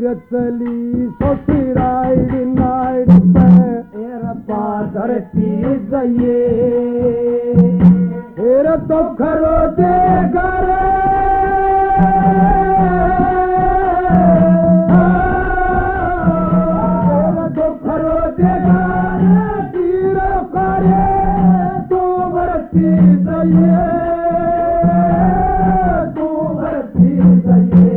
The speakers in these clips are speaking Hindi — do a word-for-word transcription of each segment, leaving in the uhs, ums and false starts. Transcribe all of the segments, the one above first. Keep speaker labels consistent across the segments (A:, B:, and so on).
A: चली सोसिराइड नाइड पे एरपा धरती जाइए एर तो खरो दे घर तो खरो दे घर तीर करे तू भरती जाइए तू भरती जाइए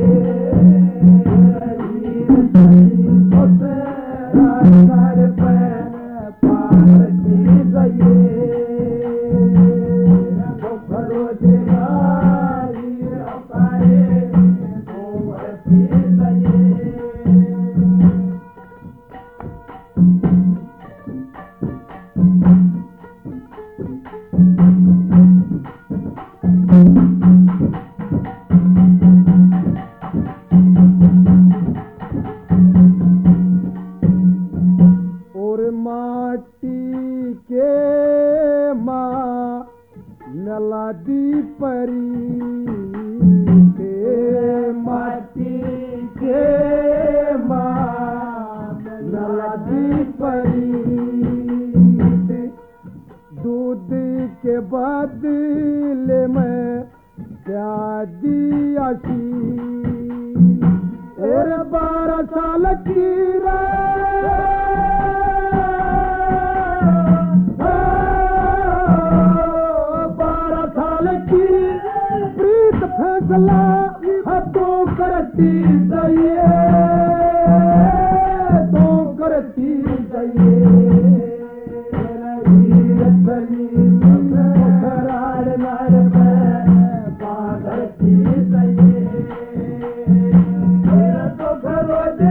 A: नलादी परी के माटी के माँ नलादी परी दूध के बदले में क्या दिया सी और बारह साल की फैसला तो करती जाइए तो करती जाइए करार नार करती जाइए तो करो दे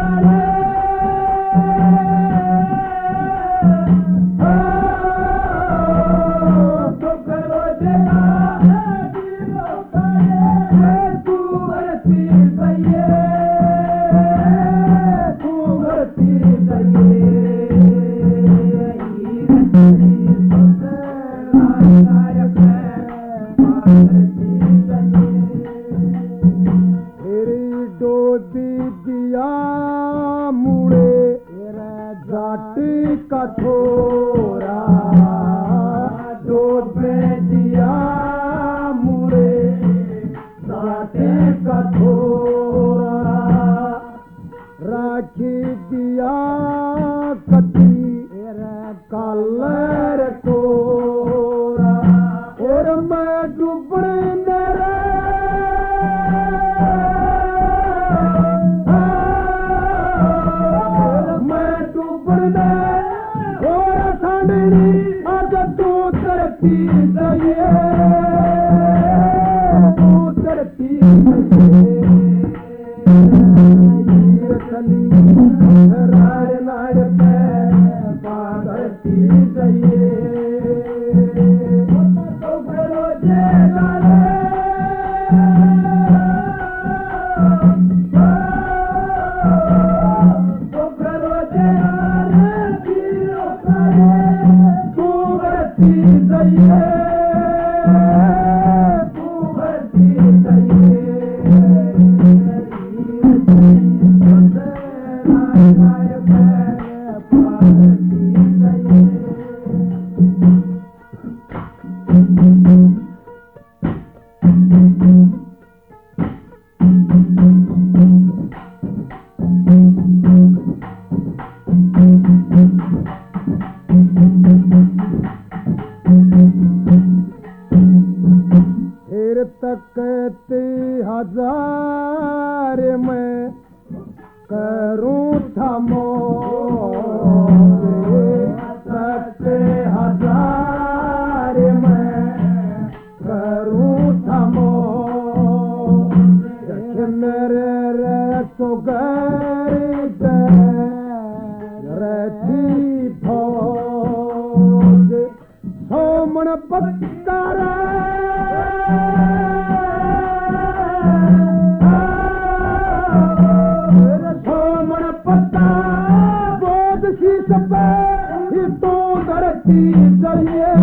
A: तो करो दे कठोरा दो बेटिया मुड़े साथे कठोरा राखी दिया कटी कलर कोरा और मैं डूबने आज तू करती जाइए तू करती चली रार नार पे करती जाइए तो करो जे तो करो जे जाइए तू भरती जाइए फिर तकते हजार में करूं थमो तकते हजार में करूं थमो मेरे रे तो गर्द रथी भोग सोमन पत्कर सोमन पत्ता बोध शीश पे तो धरती जाइए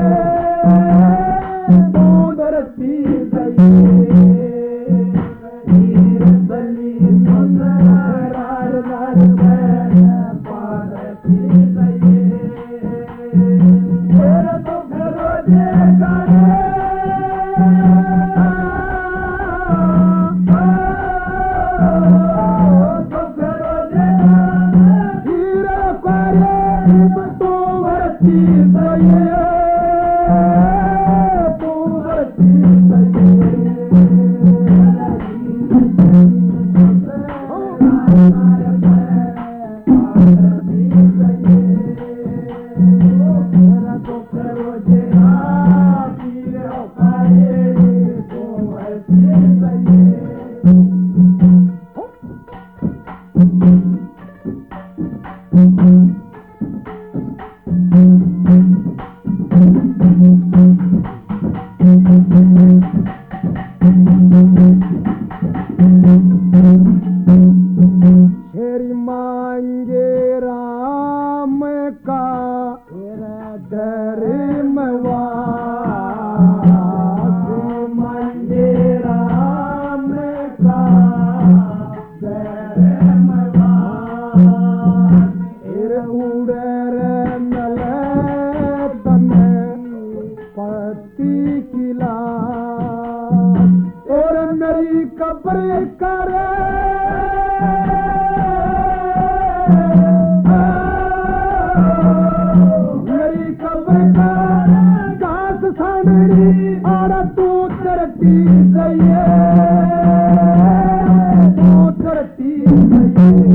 A: तो धरती जाइए बली मेरी मांगे राम का तेरे मवास मांगे राम का तेरे मवास उड़े रे नले तने पति की लाश और मेरी कब्र करे मेरी कब्र का घास सामने और तू चरती सही तू चरती सही